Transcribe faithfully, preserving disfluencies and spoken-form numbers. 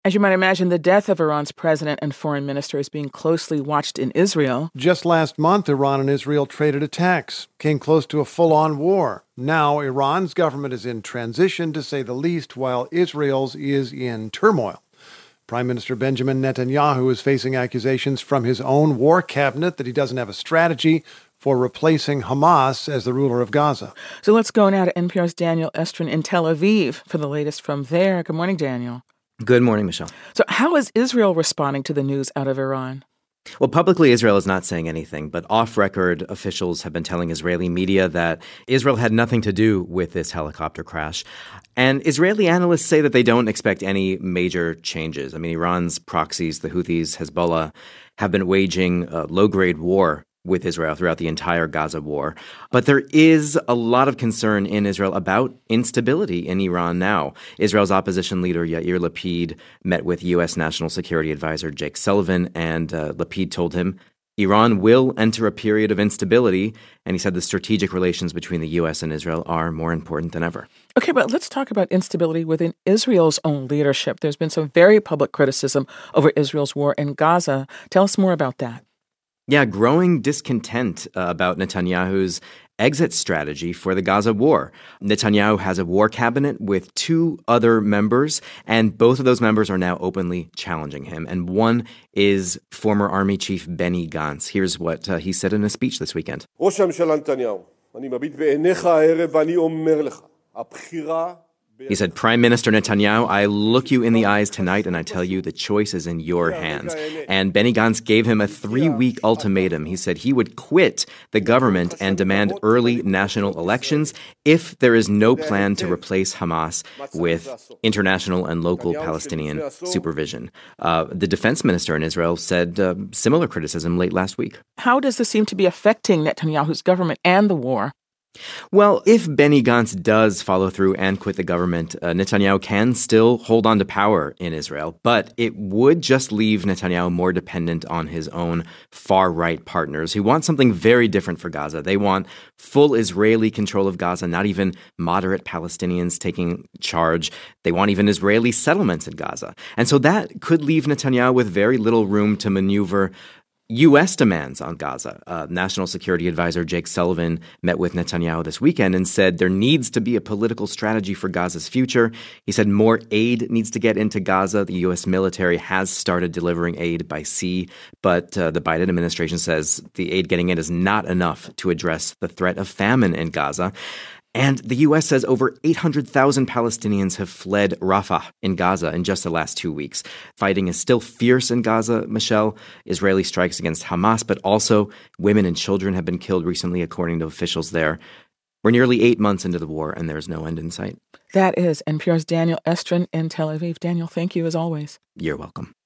As you might imagine, the death of Iran's president and foreign minister is being closely watched in Israel. Just last month, Iran and Israel traded attacks, came close to a full-on war. Now, Iran's government is in transition, to say the least, while Israel's is in turmoil. Prime Minister Benjamin Netanyahu is facing accusations from his own war cabinet that he doesn't have a strategy for replacing Hamas as the ruler of Gaza. So let's go now to N P R's Daniel Estrin in Tel Aviv for the latest from there. Good morning, Daniel. Good morning, Michelle. So how is Israel responding to the news out of Iran? Well, publicly, Israel is not saying anything, but off-record officials have been telling Israeli media that Israel had nothing to do with this helicopter crash. And Israeli analysts say that they don't expect any major changes. I mean, Iran's proxies, the Houthis, Hezbollah, have been waging a low-grade war with Israel throughout the entire Gaza war. But there is a lot of concern in Israel about instability in Iran now. Israel's opposition leader Yair Lapid met with U S National Security Advisor Jake Sullivan, and uh, Lapid told him Iran will enter a period of instability, and he said the strategic relations between the U S and Israel are more important than ever. Okay, but let's talk about instability within Israel's own leadership. There's been some very public criticism over Israel's war in Gaza. Tell us more about that. Yeah, growing discontent uh, about Netanyahu's exit strategy for the Gaza war. Netanyahu has a war cabinet with two other members, and both of those members are now openly challenging him. And one is former Army Chief Benny Gantz. Here's what uh, he said in a speech this weekend. ראש הממשלה נתניהו, אני מביט בעיניך הערב ואני אומר לך, הבחירה He said, Prime Minister Netanyahu, I look you in the eyes tonight and I tell you the choice is in your hands. And Benny Gantz gave him a three-week ultimatum. He said he would quit the government and demand early national elections if there is no plan to replace Hamas with international and local Palestinian supervision. Uh, the defense minister in Israel said uh, similar criticism late last week. How does this seem to be affecting Netanyahu's government and the war? Well, if Benny Gantz does follow through and quit the government, uh, Netanyahu can still hold on to power in Israel, but it would just leave Netanyahu more dependent on his own far-right partners who want something very different for Gaza. They want full Israeli control of Gaza, not even moderate Palestinians taking charge. They want even Israeli settlements in Gaza. And so that could leave Netanyahu with very little room to maneuver U S demands on Gaza. Uh, National Security Advisor Jake Sullivan met with Netanyahu this weekend and said there needs to be a political strategy for Gaza's future. He said more aid needs to get into Gaza. The U S military has started delivering aid by sea, but uh, the Biden administration says the aid getting in is not enough to address the threat of famine in Gaza. And the U S says over eight hundred thousand Palestinians have fled Rafah in Gaza in just the last two weeks. Fighting is still fierce in Gaza, Michelle. Israeli strikes against Hamas, but also women and children have been killed recently, according to officials there. We're nearly eight months into the war, and there's no end in sight. That is N P R's Daniel Estrin in Tel Aviv. Daniel, thank you as always. You're welcome.